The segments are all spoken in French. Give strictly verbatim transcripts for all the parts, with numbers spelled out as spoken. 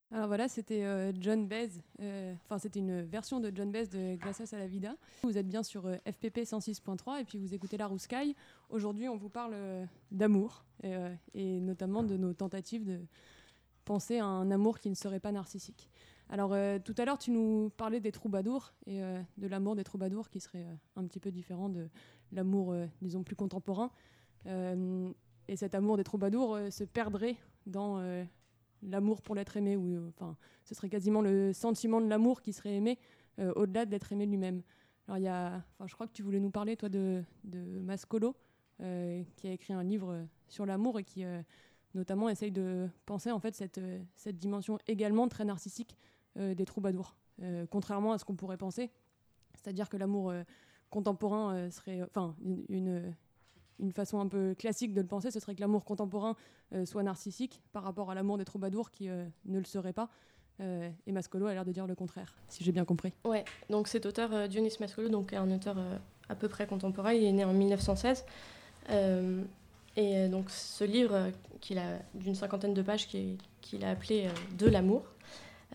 Alors voilà, c'était euh, John Baez, euh, enfin c'était une version de John Baez de Glacias a la Vida. Vous êtes bien sur euh, F P P cent six point trois et puis vous écoutez La Rouscaille. Aujourd'hui, on vous parle euh, d'amour et, euh, et notamment de nos tentatives de penser à un amour qui ne serait pas narcissique. Alors euh, tout à l'heure, tu nous parlais des troubadours et euh, de l'amour des troubadours qui serait euh, un petit peu différent de l'amour, euh, disons, plus contemporain. Euh, et cet amour des troubadours euh, se perdrait dans... Euh, l'amour pour l'être aimé, ou enfin, ce serait quasiment le sentiment de l'amour qui serait aimé euh, au-delà de l'être aimé lui-même. Alors il y a, enfin, je crois que tu voulais nous parler toi de, de Mascolo, euh, qui a écrit un livre sur l'amour et qui euh, notamment essaye de penser en fait cette, cette dimension également très narcissique euh, des troubadours, euh, contrairement à ce qu'on pourrait penser, c'est-à-dire que l'amour euh, contemporain euh, serait, enfin, une, une Une façon un peu classique de le penser, ce serait que l'amour contemporain euh, soit narcissique par rapport à l'amour des troubadours qui euh, ne le serait pas. Euh, et Mascolo a l'air de dire le contraire, si j'ai bien compris. Ouais, donc cet auteur, euh, Dionys Mascolo, donc, est un auteur euh, à peu près contemporain, il est né en mille neuf cent seize. Euh, et euh, donc ce livre, euh, qu'il a, d'une cinquantaine de pages, qu'il, qu'il a appelé euh, « De l'amour euh, »,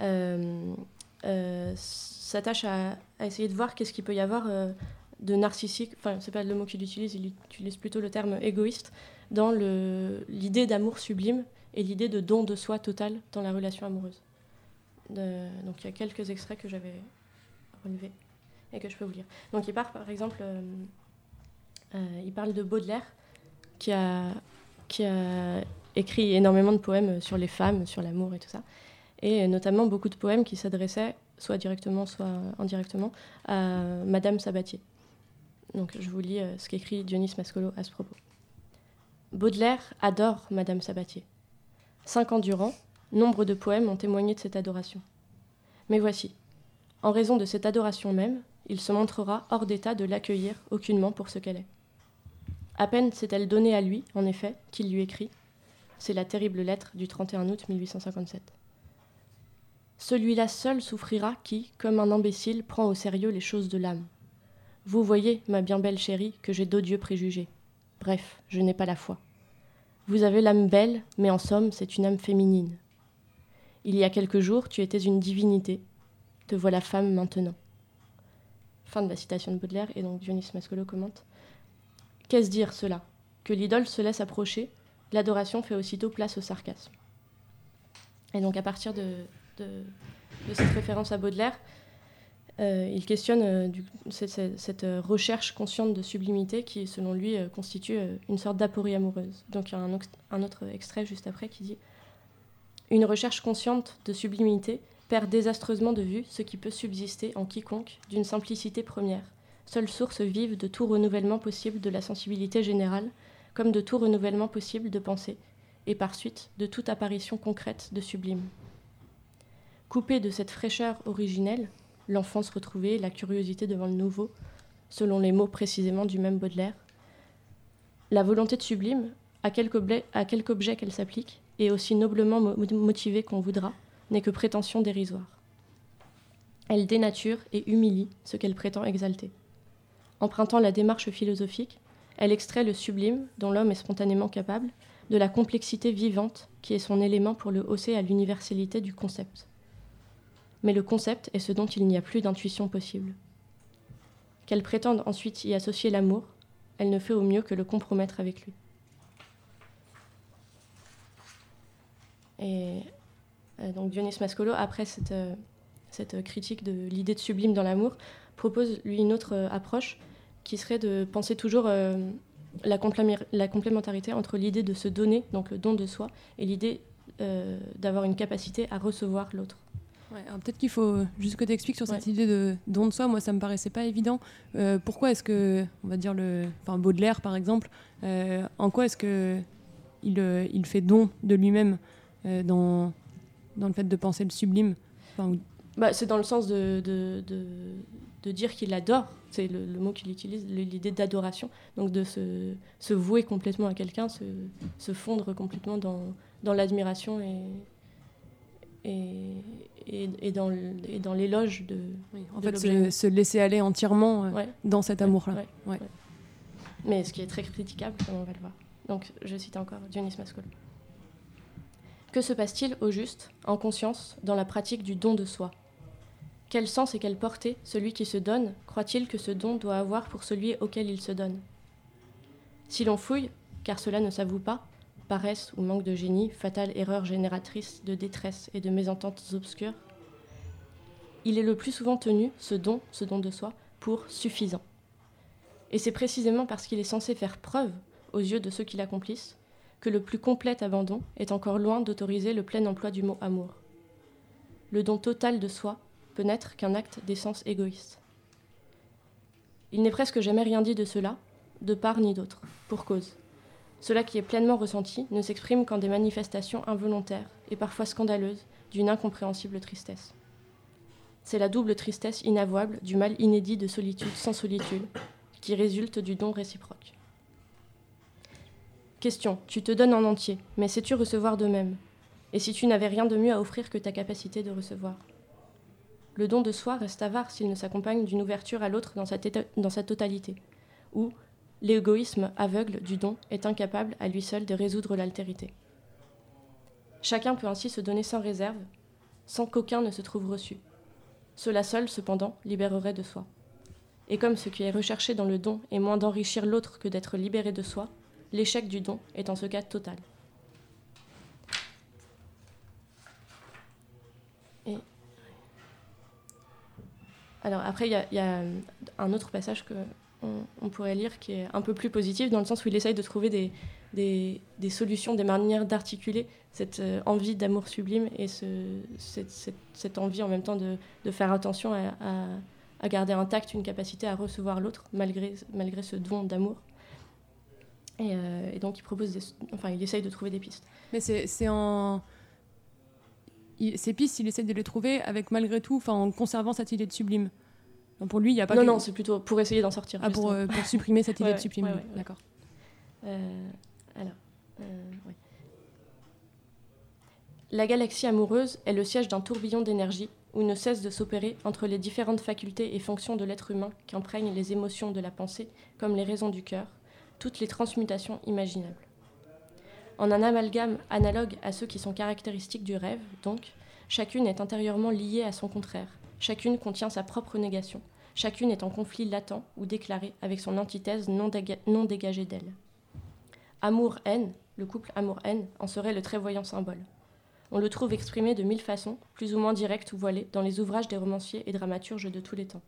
euh, s'attache à, à essayer de voir qu'est-ce qu'il peut y avoir euh, de narcissique, enfin c'est pas le mot qu'il utilise, il utilise plutôt le terme égoïste, dans le, l'idée d'amour sublime et l'idée de don de soi total dans la relation amoureuse. De, donc il y a quelques extraits que j'avais relevés et que je peux vous lire. Donc il part par exemple, euh, euh, il parle de Baudelaire qui a, qui a écrit énormément de poèmes sur les femmes, sur l'amour et tout ça, et notamment beaucoup de poèmes qui s'adressaient soit directement, soit indirectement à Madame Sabatier. Donc je vous lis euh, ce qu'écrit Dionys Mascolo à ce propos. Baudelaire adore Madame Sabatier. Cinq ans durant, nombre de poèmes ont témoigné de cette adoration. Mais voici, en raison de cette adoration même, il se montrera hors d'état de l'accueillir aucunement pour ce qu'elle est. À peine s'est-elle donnée à lui, en effet, qu'il lui écrit. C'est la terrible lettre du trente et un août mille huit cent cinquante-sept. Celui-là seul souffrira qui, comme un imbécile, prend au sérieux les choses de l'âme. Vous voyez, ma bien belle chérie, que j'ai d'odieux préjugés. Bref, je n'ai pas la foi. Vous avez l'âme belle, mais en somme, c'est une âme féminine. Il y a quelques jours, tu étais une divinité. Te voilà femme maintenant. Fin de la citation de Baudelaire, et donc Dionys Mascolo commente. Qu'est-ce dire cela ? Que l'idole se laisse approcher, l'adoration fait aussitôt place au sarcasme. Et donc à partir de, de, de cette référence à Baudelaire, euh, il questionne euh, du, cette, cette recherche consciente de sublimité qui, selon lui, euh, constitue euh, une sorte d'aporie amoureuse. Donc il y a un, un autre extrait juste après qui dit « Une recherche consciente de sublimité perd désastreusement de vue ce qui peut subsister en quiconque d'une simplicité première, seule source vive de tout renouvellement possible de la sensibilité générale, comme de tout renouvellement possible de pensée, et par suite de toute apparition concrète de sublime. Coupé de cette fraîcheur originelle, l'enfance retrouvée, la curiosité devant le nouveau, selon les mots précisément du même Baudelaire, la volonté de sublime, à quelque objet, à quelque objet qu'elle s'applique, et aussi noblement mo- motivée qu'on voudra, n'est que prétention dérisoire. Elle dénature et humilie ce qu'elle prétend exalter. Empruntant la démarche philosophique, elle extrait le sublime, dont l'homme est spontanément capable, de la complexité vivante qui est son élément pour le hausser à l'universalité du concept. Mais le concept est ce dont il n'y a plus d'intuition possible. Qu'elle prétende ensuite y associer l'amour, elle ne fait au mieux que le compromettre avec lui. Et euh, donc Dionys Mascolo, après cette, euh, cette critique de l'idée de sublime dans l'amour, propose lui une autre euh, approche qui serait de penser toujours euh, la, complé- la complémentarité entre l'idée de se donner, donc le don de soi, et l'idée euh, d'avoir une capacité à recevoir l'autre. Ouais, alors peut-être qu'il faut juste que tu expliques sur cette Ouais. idée de don de soi. Moi, ça me paraissait pas évident. Euh, pourquoi est-ce que, on va dire, le, enfin, Baudelaire, par exemple, euh, en quoi est-ce que il, euh, il fait don de lui-même euh, dans, dans le fait de penser le sublime, enfin, Bah, c'est dans le sens de, de, de, de dire qu'il adore, c'est le, le mot qu'il utilise, l'idée d'adoration, donc de se, se vouer complètement à quelqu'un, se, se fondre complètement dans, dans l'admiration et, et, et, et, dans, et dans l'éloge de, oui, en de fait, l'objet. se, se laisser aller entièrement euh, Ouais. dans cet Ouais, amour-là. ouais, Ouais. ouais. Mais ce qui est très critiquable, comme on va le voir. Donc je cite encore Dionys Mascolo. Que se passe-t-il, au juste, en conscience, dans la pratique du don de soi ? Quel sens et quelle portée celui qui se donne croit-il que ce don doit avoir pour celui auquel il se donne ? Si l'on fouille, car cela ne s'avoue pas, paresse ou manque de génie, fatale erreur génératrice de détresse et de mésententes obscures, il est le plus souvent tenu, ce don, ce don de soi, pour suffisant. Et c'est précisément parce qu'il est censé faire preuve, aux yeux de ceux qui l'accomplissent, que le plus complet abandon est encore loin d'autoriser le plein emploi du mot amour. Le don total de soi peut n'être qu'un acte d'essence égoïste. Il n'est presque jamais rien dit de cela, de part ni d'autre, pour cause. Cela qui est pleinement ressenti ne s'exprime qu'en des manifestations involontaires et parfois scandaleuses d'une incompréhensible tristesse. C'est la double tristesse inavouable du mal inédit de solitude sans solitude qui résulte du don réciproque. Question, tu te donnes en entier, mais sais-tu recevoir de même ? Et si tu n'avais rien de mieux à offrir que ta capacité de recevoir ? Le don de soi reste avare s'il ne s'accompagne d'une ouverture à l'autre dans sa, téta- dans sa totalité, où l'égoïsme aveugle du don est incapable à lui seul de résoudre l'altérité. Chacun peut ainsi se donner sans réserve, sans qu'aucun ne se trouve reçu. Cela seul, cependant, libérerait de soi. Et comme ce qui est recherché dans le don est moins d'enrichir l'autre que d'être libéré de soi, l'échec du don est en ce cas total. Et... Alors après, il y, y a un autre passage qu'on on pourrait lire qui est un peu plus positif, dans le sens où il essaye de trouver des, des, des solutions, des manières d'articuler cette euh, envie d'amour sublime et ce, cette, cette, cette envie en même temps de, de faire attention à, à, à garder intacte une capacité à recevoir l'autre malgré, malgré ce don d'amour. Et, euh, et donc il propose, des, enfin il essaye de trouver des pistes. Mais c'est, c'est en... Il, ces pistes, il essaie de les trouver avec malgré tout, enfin en conservant cette idée de sublime. Donc pour lui, il n'y a pas... Non, que... non, c'est plutôt pour essayer d'en sortir. Ah, pour, euh, pour supprimer cette idée ouais, de sublime, ouais, ouais, ouais. D'accord. Euh, alors, euh, ouais. La galaxie amoureuse est le siège d'un tourbillon d'énergie où ne cesse de s'opérer entre les différentes facultés et fonctions de l'être humain qu'imprègnent les émotions de la pensée comme les raisons du cœur, toutes les transmutations imaginables. En un amalgame analogue à ceux qui sont caractéristiques du rêve, donc, chacune est intérieurement liée à son contraire, chacune contient sa propre négation, chacune est en conflit latent ou déclaré avec son antithèse non, déga- non dégagée d'elle. Amour-haine, le couple amour-haine, en serait le très voyant symbole. On le trouve exprimé de mille façons, plus ou moins directes ou voilées, dans les ouvrages des romanciers et dramaturges de tous les temps.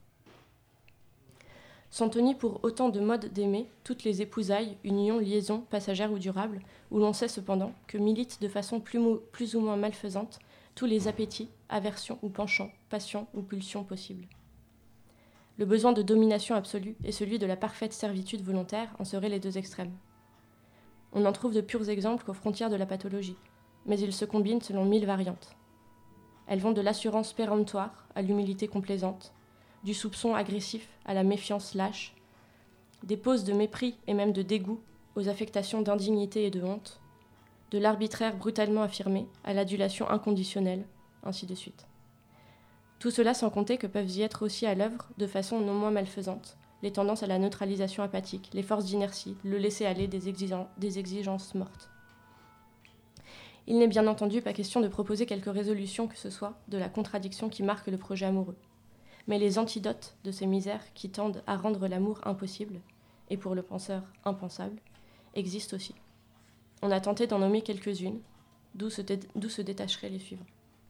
Sont tenues pour autant de modes d'aimer toutes les épousailles, unions, liaisons, passagères ou durables, où l'on sait cependant que militent de façon plus, mou- plus ou moins malfaisante tous les appétits, aversions ou penchants, passions ou pulsions possibles. Le besoin de domination absolue et celui de la parfaite servitude volontaire en seraient les deux extrêmes. On n'en trouve de purs exemples qu'aux frontières de la pathologie, mais ils se combinent selon mille variantes. Elles vont de l'assurance péremptoire à l'humilité complaisante, du soupçon agressif à la méfiance lâche, des poses de mépris et même de dégoût aux affectations d'indignité et de honte, de l'arbitraire brutalement affirmé à l'adulation inconditionnelle, ainsi de suite. Tout cela sans compter que peuvent y être aussi à l'œuvre, de façon non moins malfaisante, les tendances à la neutralisation apathique, les forces d'inertie, le laisser-aller des, exigen- des exigences mortes. Il n'est bien entendu pas question de proposer quelque résolution que ce soit de la contradiction qui marque le projet amoureux. Mais les antidotes de ces misères qui tendent à rendre l'amour impossible, et pour le penseur impensable, existent aussi. On a tenté d'en nommer quelques-unes, d'où se, dé- d'où se détacheraient les suivants.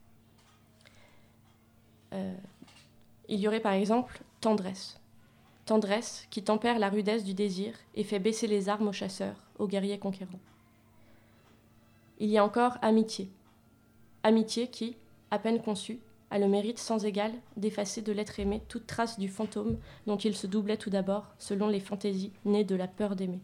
Euh, il y aurait par exemple tendresse. Tendresse qui tempère la rudesse du désir et fait baisser les armes aux chasseurs, aux guerriers conquérants. Il y a encore amitié. Amitié qui, à peine conçue, a le mérite sans égal d'effacer de l'être aimé toute trace du fantôme dont il se doublait tout d'abord, selon les fantaisies nées de la peur d'aimer.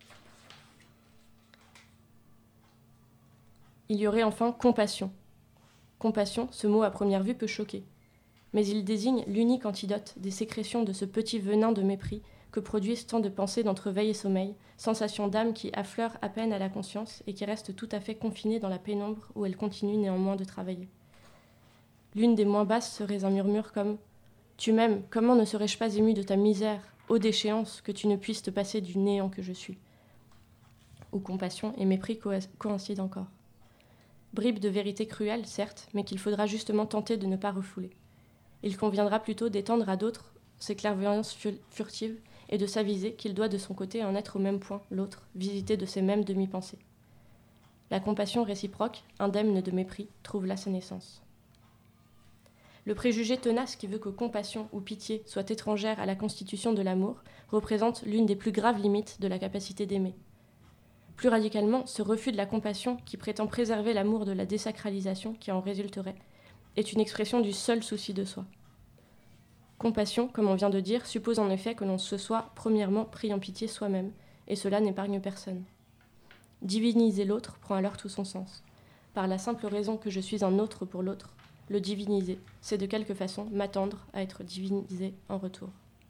Il y aurait enfin compassion. Compassion, ce mot à première vue peut choquer, mais il désigne l'unique antidote des sécrétions de ce petit venin de mépris que produisent tant de pensées d'entre veille et sommeil, sensations d'âme qui affleurent à peine à la conscience et qui restent tout à fait confinées dans la pénombre où elles continuent néanmoins de travailler. L'une des moins basses serait un murmure comme « Tu m'aimes, comment ne serais-je pas ému de ta misère, ô déchéance, que tu ne puisses te passer du néant que je suis » Où compassion et mépris co- coïncident encore. bribes de vérité cruelle, certes, mais qu'il faudra justement tenter de ne pas refouler. Il conviendra plutôt d'étendre à d'autres ses clairvoyances furtives et de s'aviser qu'il doit de son côté en être au même point, l'autre, visité de ses mêmes demi-pensées. La compassion réciproque, indemne de mépris, trouve là sa naissance. Le préjugé tenace qui veut que compassion ou pitié soient étrangères à la constitution de l'amour représente l'une des plus graves limites de la capacité d'aimer. Plus radicalement, ce refus de la compassion qui prétend préserver l'amour de la désacralisation qui en résulterait est une expression du seul souci de soi. Compassion, comme on vient de dire, suppose en effet que l'on se soit premièrement pris en pitié soi-même, et cela n'épargne personne. Diviniser l'autre prend alors tout son sens. Par la simple raison que je suis un autre pour l'autre, le diviniser, c'est de quelque façon m'attendre à être divinisé en retour.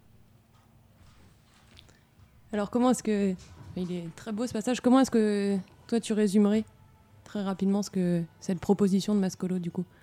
Alors comment est-ce que... Il est très beau ce passage. Comment est-ce que toi tu résumerais très rapidement ce que cette proposition de Mascolo du coup?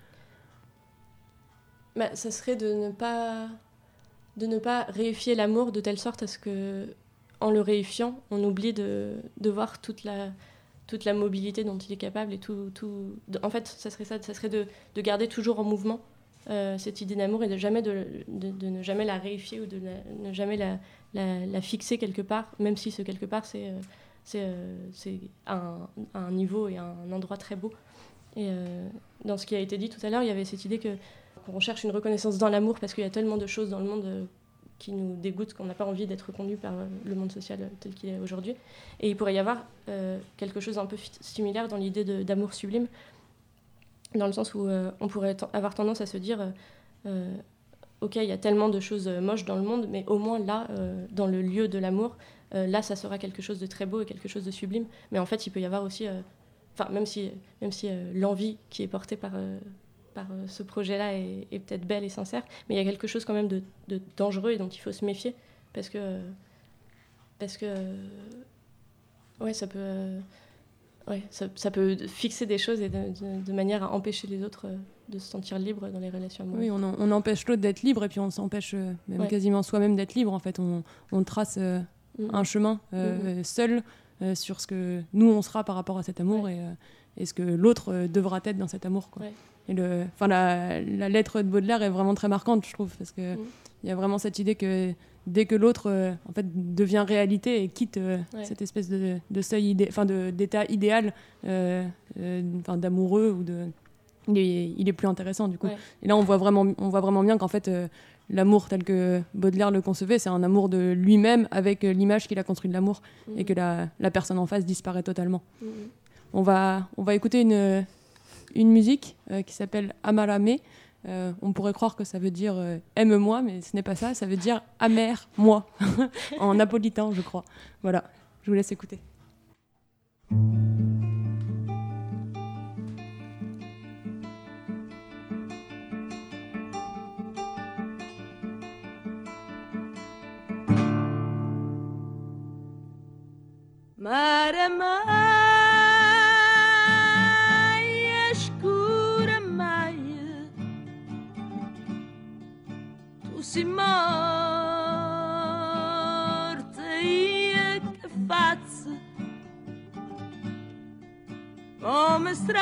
Bah, ça serait de ne pas de ne pas réifier l'amour de telle sorte à ce que, en le réifiant, on oublie de, de voir toute la toute la mobilité dont il est capable et tout tout. De, en fait, ça serait ça, ça serait de, de garder toujours en mouvement euh, cette idée d'amour et de jamais de, de, de ne jamais la réifier ou de la, ne jamais la, la la fixer quelque part, même si ce quelque part c'est euh, c'est euh, c'est un, un niveau et un endroit très beau. Et euh, dans ce qui a été dit tout à l'heure, il y avait cette idée que on cherche une reconnaissance dans l'amour parce qu'il y a tellement de choses dans le monde euh, qui nous dégoûtent qu'on n'a pas envie d'être conduit par euh, le monde social euh, tel qu'il est aujourd'hui. Et il pourrait y avoir euh, quelque chose un peu f- similaire dans l'idée de, d'amour sublime, dans le sens où euh, on pourrait t- avoir tendance à se dire euh, euh, ok, il y a tellement de choses euh, moches dans le monde, mais au moins là, euh, dans le lieu de l'amour, euh, là, ça sera quelque chose de très beau et quelque chose de sublime. Mais en fait, il peut y avoir aussi, enfin, euh, même si, même si euh, l'envie qui est portée par euh, par ce projet-là est, est peut-être belle et sincère, mais il y a quelque chose quand même de, de dangereux et dont il faut se méfier, parce que, parce que ouais, ça peut, ouais, ça, ça peut fixer des choses et de, de, de manière à empêcher les autres de se sentir libres dans les relations amoureuses. Oui, on, en, on empêche l'autre d'être libre et puis on s'empêche euh, même ouais. quasiment soi-même d'être libre. En fait, on, on trace euh, mmh. un chemin euh, mmh. seul euh, sur ce que nous, on sera par rapport à cet amour ouais. et, euh, et ce que l'autre euh, devra être dans cet amour, quoi. Ouais. Et le, enfin, la, la lettre de Baudelaire est vraiment très marquante, je trouve, parce qu'il mmh. y a vraiment cette idée que dès que l'autre euh, en fait, devient réalité et quitte euh, ouais. cette espèce de, de seuil, idé- enfin, de, d'état idéal euh, euh, d'amoureux, ou de, il, est, il est plus intéressant, du coup. Ouais. Et là, on voit vraiment, on voit vraiment bien qu'en fait, euh, l'amour tel que Baudelaire le concevait, c'est un amour de lui-même avec euh, l'image qu'il a construite de l'amour, mmh. et que la, la personne en face disparaît totalement. Mmh. On va, on va écouter une... une musique euh, qui s'appelle Amarame. Euh, on pourrait croire que ça veut dire euh, aime-moi, mais ce n'est pas ça, ça veut dire amer-moi, en napolitain, je crois. Voilà, je vous laisse écouter. Marama si morte e che faccio come strazzo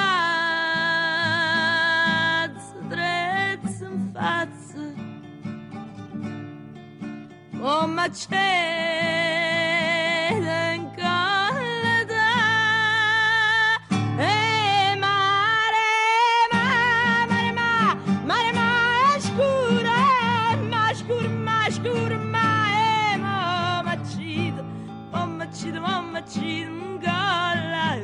drezzo in faccia come c'è in collada e mare mare mare mare mare scura Mascur mai mamma cid, mamma cid, mamma cid, ngala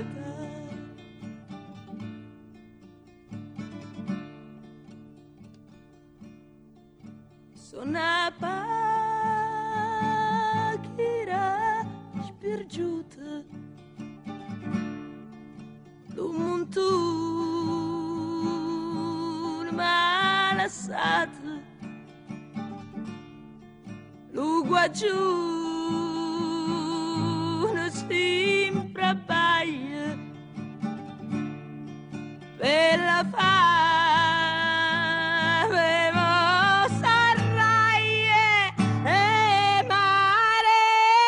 Sona paghira spirgiuta Lu montul malassata Lugua giù non sempre baia per la fame mossa raie e mare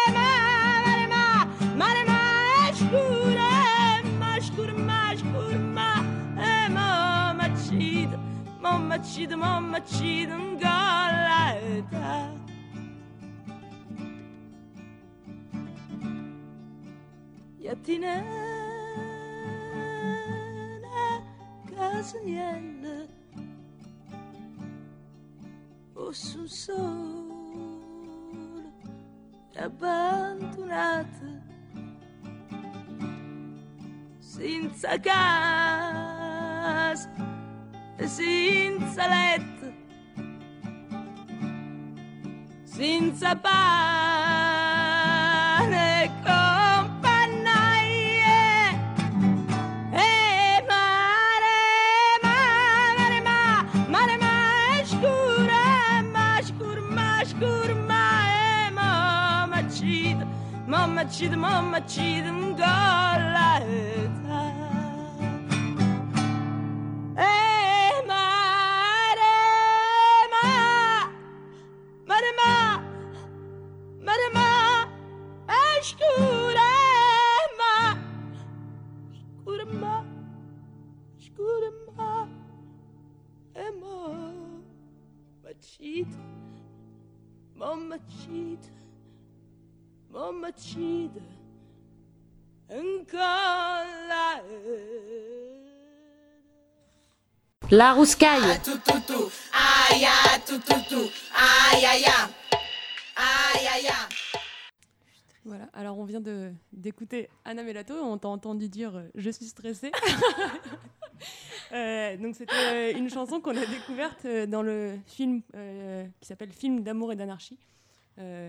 mare mare mare mare scura ma scura ma scura macide, mon macide, mon macide, ngolata. Yatinena casanielle o sul sole abbandonata senza casa e senza letto, senza pane e compagnie. E mare, mare, ma, mare, ma, è scura, ma, scura, ma, scura, ma, e mamacida, mamacida, mamacida, ngola età. E mare, ma, mare, ma, mare, ma, è scura, ma, scura, ma, scura, ma, e mamacida, mamacida, mamacida, ancora. La Rouscaille. Aïe, aïe, tout, tout, tout. Aïe, aïe, aïe. Aïe, aïe, aïe. Voilà, alors on vient de, d'écouter Anna Melato, on t'a entendu dire euh, « Je suis stressée ». Euh, donc c'était euh, une chanson qu'on a découverte euh, dans le film euh, qui s'appelle « Film d'amour et d'anarchie euh, »,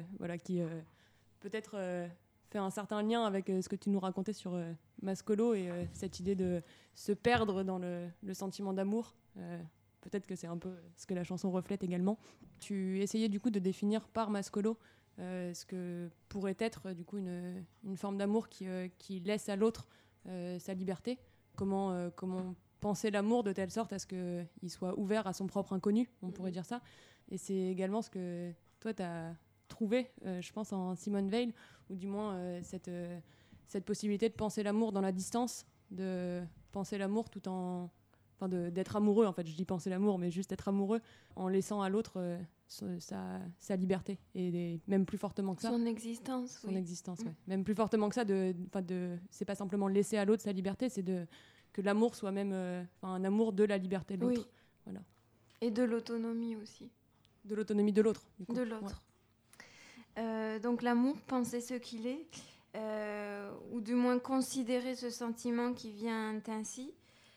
voilà, qui euh, peut-être euh, fait un certain lien avec euh, ce que tu nous racontais sur euh, Mascolo et euh, cette idée de se perdre dans le, le sentiment d'amour. Euh, peut-être que c'est un peu ce que la chanson reflète également. Tu essayais du coup de définir par Mascolo Euh, ce que pourrait être du coup une, une forme d'amour qui, euh, qui laisse à l'autre euh, sa liberté. Comment, euh, comment penser l'amour de telle sorte à ce qu'il soit ouvert à son propre inconnu, on pourrait dire ça. Et c'est également ce que toi tu as trouvé, euh, je pense, en Simone Weil, ou du moins euh, cette, euh, cette possibilité de penser l'amour dans la distance, de penser l'amour tout en... Enfin, de, d'être amoureux, en fait, je dis penser l'amour, mais juste être amoureux en laissant à l'autre euh, sa, sa liberté, et des, même plus fortement que ça. Son existence. Son oui. existence, Mm. ouais. Même plus fortement que ça, de, de, de, c'est pas simplement laisser à l'autre sa liberté, c'est de, que l'amour soit même euh, un amour de la liberté de l'autre. Oui. Voilà. Et de l'autonomie aussi. De l'autonomie de l'autre. Du coup. De l'autre. Ouais. Euh, donc l'amour, penser ce qu'il est, euh, ou du moins considérer ce sentiment qui vient ainsi.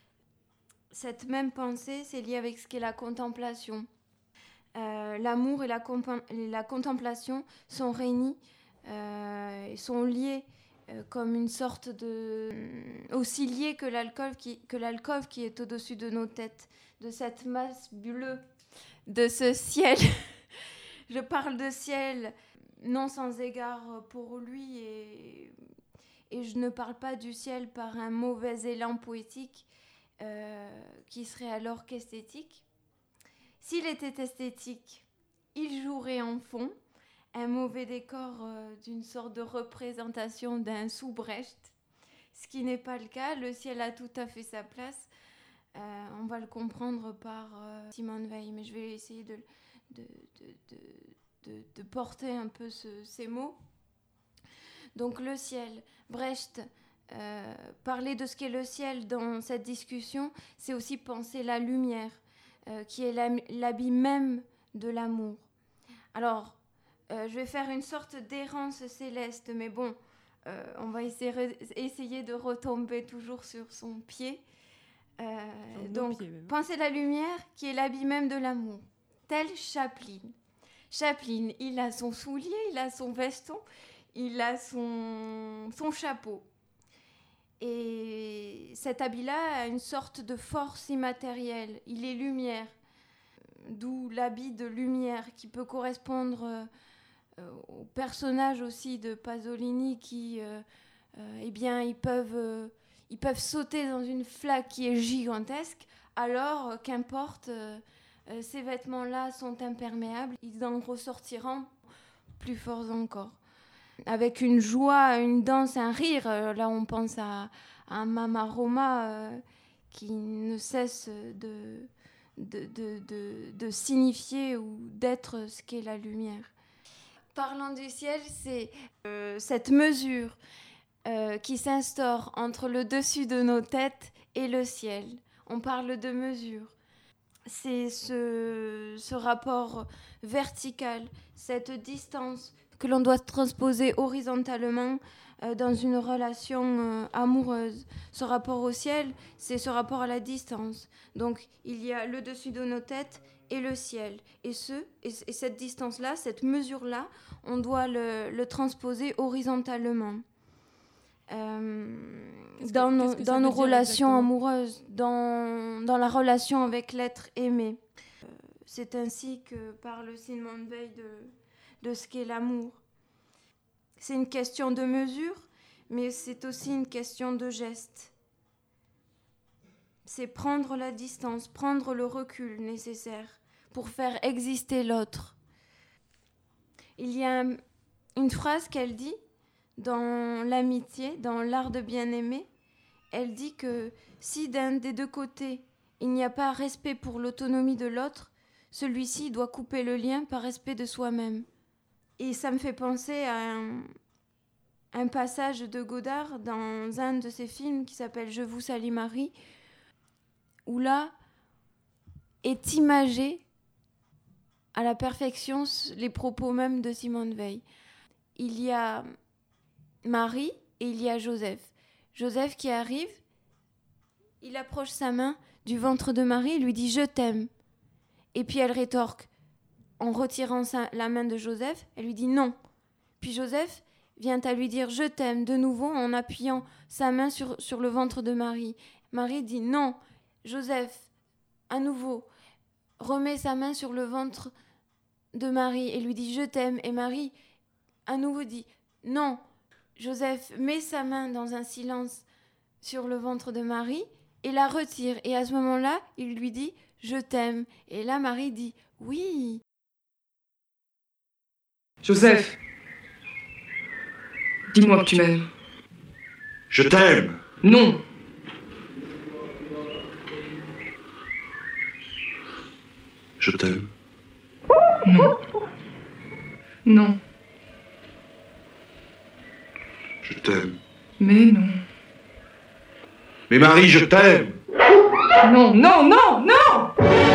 Cette même pensée, c'est lié avec ce qu'est la contemplation. Euh, l'amour et la, compa- et la contemplation sont réunis, euh, sont liés euh, comme une sorte de... aussi liés que l'alcôve qui, que l'alcôve qui est au-dessus de nos têtes, de cette masse bleue, de ce ciel. Je parle de ciel, non sans égard pour lui, et, et je ne parle pas du ciel par un mauvais élan poétique, Euh, qui serait alors qu'esthétique. S'il était esthétique, il jouerait en fond un mauvais décor euh, d'une sorte de représentation d'un sous-Brecht, ce qui n'est pas le cas. Le ciel a tout à fait sa place. Euh, on va le comprendre par euh, Simone Weil, mais je vais essayer de, de, de, de, de, de porter un peu ce, ces mots. Donc le ciel, Brecht. Euh, parler de ce qu'est le ciel dans cette discussion, c'est aussi penser la lumière, euh, qui est l'habit même de l'amour. Alors, euh, je vais faire une sorte d'errance céleste, mais bon, euh, on va essayer, essayer de retomber toujours sur son pied. Euh, donc, pieds, penser la lumière, qui est l'habit même de l'amour. Tel Chaplin. Chaplin, il a son soulier, il a son veston, il a son, son chapeau. Et cet habit-là a une sorte de force immatérielle. Il est lumière, d'où l'habit de lumière qui peut correspondre euh, aux personnages aussi de Pasolini qui, euh, euh, eh bien, ils peuvent, euh, ils peuvent sauter dans une flaque qui est gigantesque. Alors, euh, qu'importe, euh, euh, ces vêtements-là sont imperméables. Ils en ressortiront plus forts encore. Avec une joie, une danse, un rire. Euh, là, on pense à, à Mama Roma euh, qui ne cesse de, de, de, de, de signifier ou d'être ce qu'est la lumière. Parlant du ciel, c'est euh, cette mesure euh, qui s'instaure entre le dessus de nos têtes et le ciel. On parle de mesure. C'est ce, ce rapport vertical, cette distance que l'on doit transposer horizontalement euh, dans une relation euh, amoureuse. Ce rapport au ciel, c'est ce rapport à la distance. Donc, il y a le dessus de nos têtes et le ciel. Et, ce, et, et cette distance-là, cette mesure-là, on doit le, le transposer horizontalement. Euh, Qu'est-ce que- dans nos, qu'est-ce que ça dans veut nos dire relations exactement amoureuses, dans, dans la relation avec l'être aimé. Euh, c'est ainsi que parle Simone Weil de, de ce qu'est l'amour. C'est une question de mesure, mais c'est aussi une question de geste. C'est prendre la distance, prendre le recul nécessaire pour faire exister l'autre. Il y a une phrase qu'elle dit dans l'amitié, dans l'art de bien aimer. Elle dit que si d'un des deux côtés, il n'y a pas respect pour l'autonomie de l'autre, celui-ci doit couper le lien par respect de soi-même. Et ça me fait penser à un, un passage de Godard dans un de ses films qui s'appelle « Je vous salue Marie », où là est imagé à la perfection les propos même de Simone Weil. Il y a Marie et il y a Joseph. Joseph qui arrive, il approche sa main du ventre de Marie et lui dit « Je t'aime ». Et puis elle rétorque en retirant sa, la main de Joseph, elle lui dit « Non ». Puis Joseph vient à lui dire « Je t'aime » de nouveau en appuyant sa main sur, sur le ventre de Marie. Marie dit « Non ». Joseph, à nouveau, remet sa main sur le ventre de Marie et lui dit « Je t'aime ». Et Marie, à nouveau, dit « Non ». Joseph met sa main dans un silence sur le ventre de Marie et la retire. Et à ce moment-là, il lui dit « Je t'aime ». Et là, Marie dit « Oui ». Joseph, dis-moi que tu m'aimes. Je t'aime. Non. Je t'aime. Non. Non. Je t'aime. Mais non. Mais Marie, je t'aime. Non, non, non, non.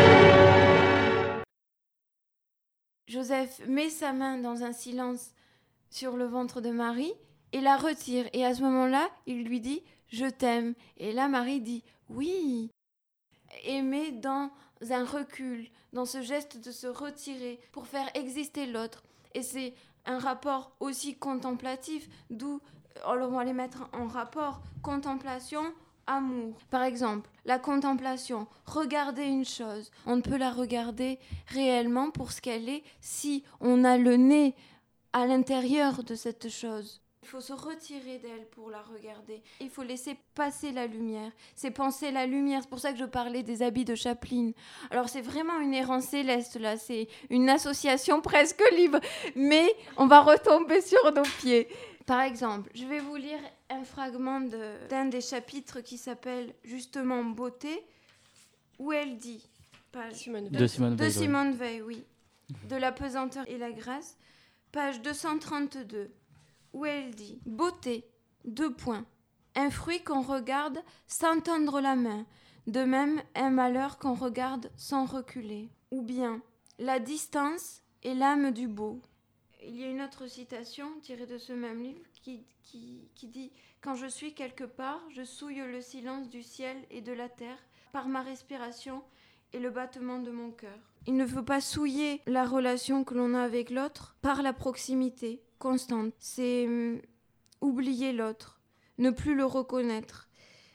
Joseph met sa main dans un silence sur le ventre de Marie et la retire. Et à ce moment-là, il lui dit « Je t'aime ». Et là, Marie dit « Oui ». Aimer dans un recul, dans ce geste de se retirer pour faire exister l'autre. Et c'est un rapport aussi contemplatif, d'où on va les mettre en rapport contemplation, amour. Par exemple, la contemplation, regarder une chose, on ne peut la regarder réellement pour ce qu'elle est si on a le nez à l'intérieur de cette chose. Il faut se retirer d'elle pour la regarder. Il faut laisser passer la lumière. C'est penser la lumière. C'est pour ça que je parlais des habits de Chaplin. Alors c'est vraiment une errance céleste là. C'est une association presque libre. Mais on va retomber sur nos pieds. Par exemple, je vais vous lire un fragment de, d'un des chapitres qui s'appelle justement Beauté, où elle dit, page Simone Weil. De Simone de Weil. Simone Weil, oui, de la pesanteur et la grâce, page deux cent trente-deux, où elle dit « Beauté, deux points, un fruit qu'on regarde sans tendre la main, de même un malheur qu'on regarde sans reculer. Ou bien, la distance est l'âme du beau. » Il y a une autre citation tirée de ce même livre qui, qui, qui dit « Quand je suis quelque part, je souille le silence du ciel et de la terre par ma respiration et le battement de mon cœur. » Il ne faut pas souiller la relation que l'on a avec l'autre par la proximité constante. C'est hum, oublier l'autre, ne plus le reconnaître,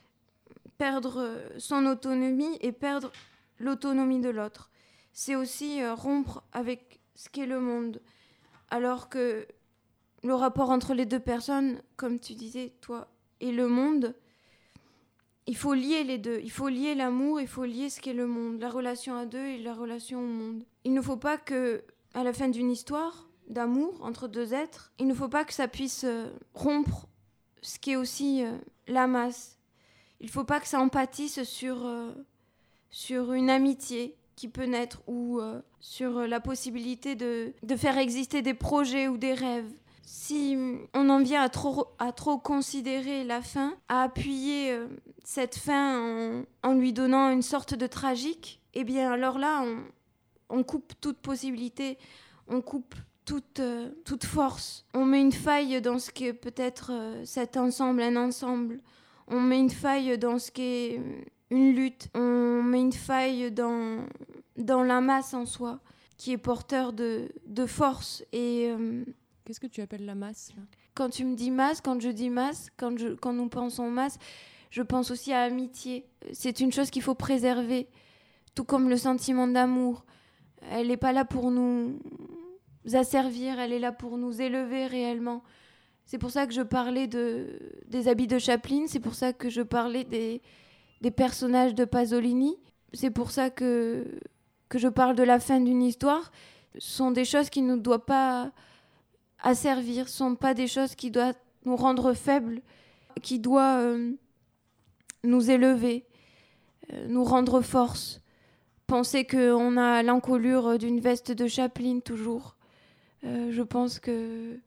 perdre son autonomie et perdre l'autonomie de l'autre. C'est aussi euh, rompre avec ce qu'est le monde. Alors que le rapport entre les deux personnes, comme tu disais, toi et le monde, il faut lier les deux. Il faut lier l'amour, il faut lier ce qu'est le monde, la relation à deux et la relation au monde. Il ne faut pas que, à la fin d'une histoire d'amour entre deux êtres, il ne faut pas que ça puisse euh, rompre ce qui est aussi euh, la masse. Il ne faut pas que ça empâtisse sur, euh, sur une amitié qui peut naître ou euh, sur la possibilité de, de faire exister des projets ou des rêves. Si on en vient à trop, à trop considérer la fin, à appuyer euh, cette fin en, en lui donnant une sorte de tragique, eh bien alors là, on, on coupe toute possibilité, on coupe toute, euh, toute force. On met une faille dans ce qu'est peut-être euh, cet ensemble, un ensemble. On met une faille dans ce qu'est une lutte. On met une faille dans, dans la masse en soi, qui est porteur de, de force et... Euh, Qu'est-ce que tu appelles la masse là ? Quand tu me dis masse, quand je dis masse, quand, je, quand nous pensons masse, je pense aussi à amitié. C'est une chose qu'il faut préserver, tout comme le sentiment d'amour. Elle n'est pas là pour nous asservir, elle est là pour nous élever réellement. C'est pour ça que je parlais de, des habits de Chaplin, c'est pour ça que je parlais des, des personnages de Pasolini, c'est pour ça que, que je parle de la fin d'une histoire. Ce sont des choses qui ne doivent pas... asservir, ce ne sont pas des choses qui doivent nous rendre faibles, qui doivent euh, nous élever, euh, nous rendre force. Penser qu'on a l'encolure d'une veste de Chaplin toujours. Euh, je pense que,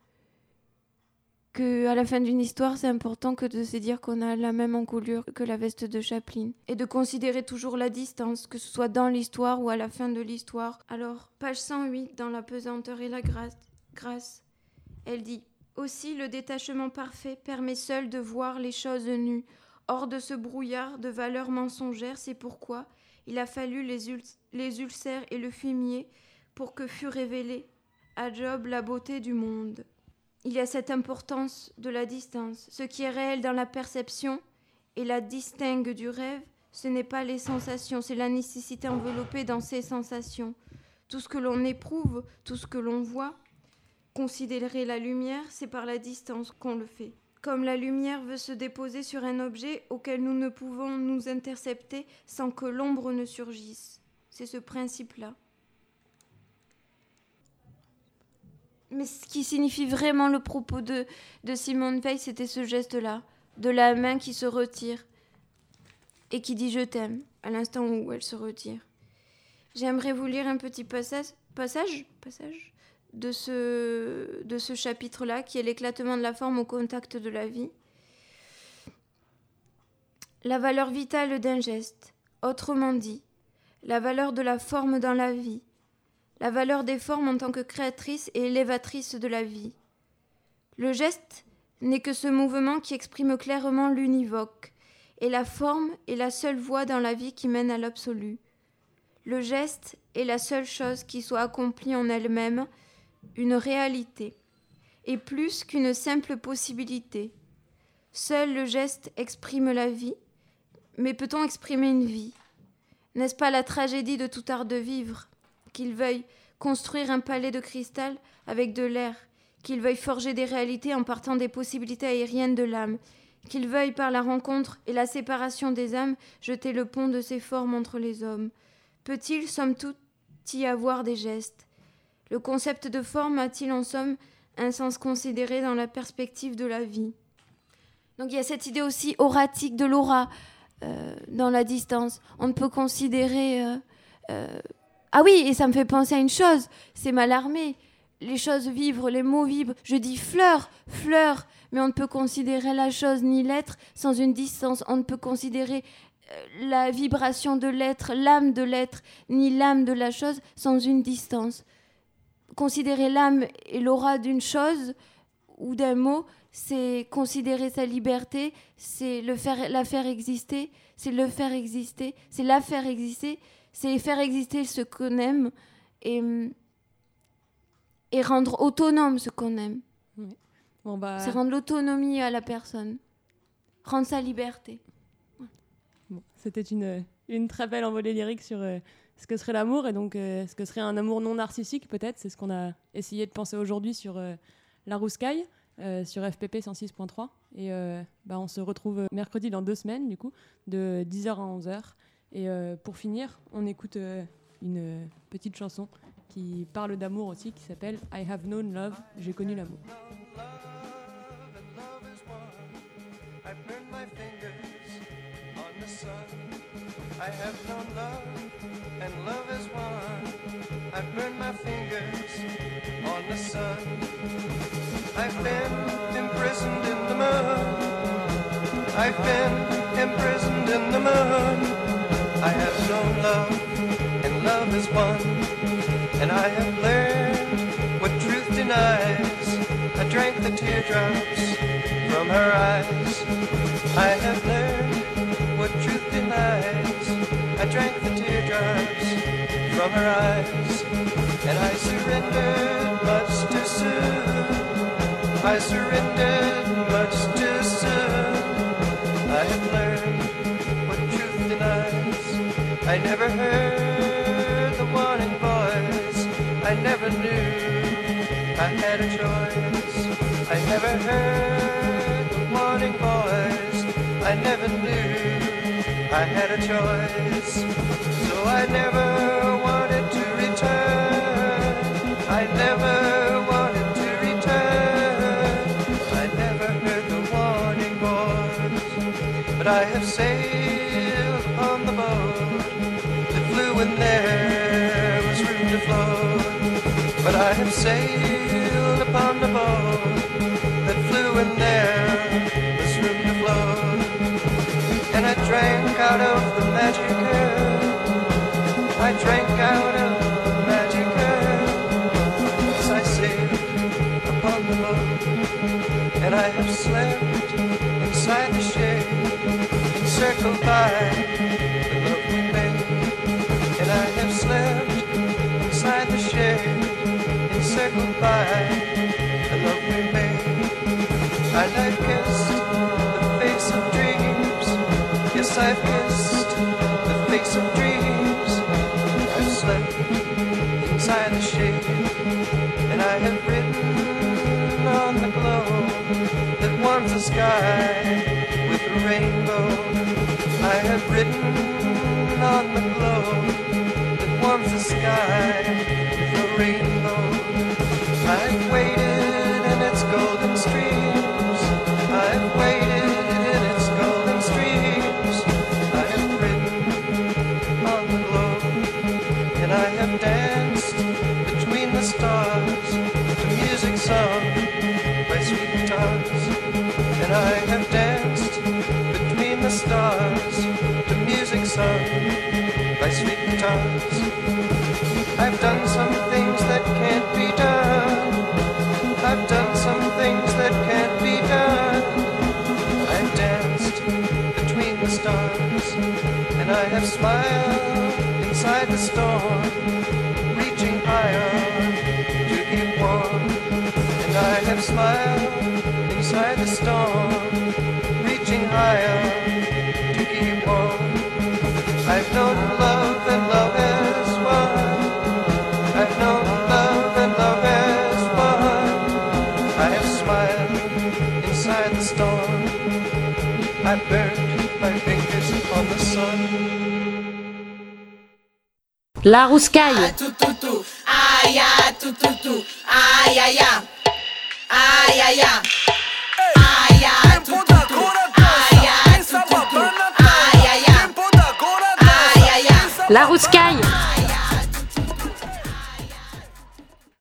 que à la fin d'une histoire, c'est important que de se dire qu'on a la même encolure que la veste de Chaplin. Et de considérer toujours la distance, que ce soit dans l'histoire ou à la fin de l'histoire. Alors, page cent huit, dans La pesanteur et la grâce, grâce. Elle dit « Aussi, le détachement parfait permet seul de voir les choses nues, hors de ce brouillard de valeurs mensongères. C'est pourquoi il a fallu les, ul- les ulcères et le fumier pour que fût révélée à Job la beauté du monde. » Il y a cette importance de la distance. Ce qui est réel dans la perception et la distingue du rêve, ce n'est pas les sensations, c'est la nécessité enveloppée dans ces sensations. Tout ce que l'on éprouve, tout ce que l'on voit, considérer la lumière, c'est par la distance qu'on le fait. Comme la lumière veut se déposer sur un objet auquel nous ne pouvons nous intercepter sans que l'ombre ne surgisse. C'est ce principe-là. Mais ce qui signifie vraiment le propos de, de Simone Veil, c'était ce geste-là, de la main qui se retire et qui dit « je t'aime » à l'instant où elle se retire. J'aimerais vous lire un petit passage, passage, passage de ce, de ce chapitre-là, qui est l'éclatement de la forme au contact de la vie. La valeur vitale d'un geste, autrement dit, la valeur de la forme dans la vie, la valeur des formes en tant que créatrice et élévatrice de la vie. Le geste n'est que ce mouvement qui exprime clairement l'univoque, et la forme est la seule voie dans la vie qui mène à l'absolu. Le geste est la seule chose qui soit accomplie en elle-même, une réalité, et plus qu'une simple possibilité. Seul le geste exprime la vie, mais peut-on exprimer une vie ? N'est-ce pas la tragédie de tout art de vivre ? Qu'il veuille construire un palais de cristal avec de l'air, qu'il veuille forger des réalités en partant des possibilités aériennes de l'âme, qu'il veuille par la rencontre et la séparation des âmes jeter le pont de ses formes entre les hommes. Peut-il, somme toute, y avoir des gestes ? Le concept de forme a-t-il en somme un sens considéré dans la perspective de la vie ? Donc il y a cette idée aussi oratique de l'aura euh, dans la distance. On ne peut considérer... Euh, euh, ah oui, et ça me fait penser à une chose, c'est Mallarmé. Les choses vibrent, les mots vibrent. Je dis fleur, fleur, mais on ne peut considérer la chose ni l'être sans une distance. On ne peut considérer euh, la vibration de l'être, l'âme de l'être, ni l'âme de la chose sans une distance. Considérer l'âme et l'aura d'une chose ou d'un mot, c'est considérer sa liberté, c'est le faire, la faire exister, c'est le faire exister, c'est la faire exister, c'est faire exister ce qu'on aime et, et rendre autonome ce qu'on aime. Oui. Bon bah... C'est rendre l'autonomie à la personne, rendre sa liberté. Bon, c'était une, une très belle envolée lyrique sur... Euh... ce que serait l'amour, et donc euh, ce que serait un amour non narcissique, peut-être. C'est ce qu'on a essayé de penser aujourd'hui sur euh, Larouskaï, euh, sur F P P cent six point trois. Et euh, bah, on se retrouve mercredi dans deux semaines, du coup, de dix heures à onze heures. Et euh, pour finir, on écoute euh, une petite chanson qui parle d'amour aussi, qui s'appelle « I have known love », j'ai connu l'amour. I've burned my fingers on the sun. I have known love, and love is one. I've burned my fingers on the sun. I've been imprisoned in the moon. I've been imprisoned in the moon. I have known love, and love is one. And I have learned what truth denies. I drank the teardrops from her eyes. I have learned what truth denies. I drank the teardrops from her eyes. And I surrendered much too soon. I surrendered much too soon. I have learned what truth denies. I never heard the warning voice. I never knew I had a choice. I never heard the warning voice. I never knew I had a choice. So I never wanted to return. I never wanted to return. I never heard the warning voice. But I have sailed upon the boat that flew when there was room to float. But I have sailed upon the boat that flew when there was room to float. And I drank out of the magic urn. I drank out of the magic urn. As I sailed upon the boat. And I have slept inside the shade, encircled by the love we made. And I have slept inside the shade, encircled by the love we made. And I've kissed the face of dreams. Yes, I've kissed the face of dreams. I've slept inside the shade, and I have written on the glow that warms the sky with a rainbow. I have written on the glow that warms the sky with a rainbow. I've waited in its golden streams. I've waited in its golden streams. I have written on the glow, and I have danced between the stars to music sung by sweet guitars. And I have danced between the stars to music sung by sweet guitars. I've done some things that can't be done. I've done some things that can't be done. I've danced between the stars, and I have smiled inside the storm, reaching higher to keep warm. And I have smiled inside the storm, reaching higher to keep warm. I've known love and love as one. I've known love and love as one. I have smiled inside the storm. I burned my fingers on the sun. La Rouscaille. Ah, tout, tout, tout. Aïe, aïe, tout, tout, tout. Aïe, aïe, aïe. Aïe, aïe, aïe. Aïe, aïe, tout, tout, tout. Aïe, aïe, tout, tout, tout. Aïe, aïe, aïe. Aïe, aïe, aïe. La Rouscaille.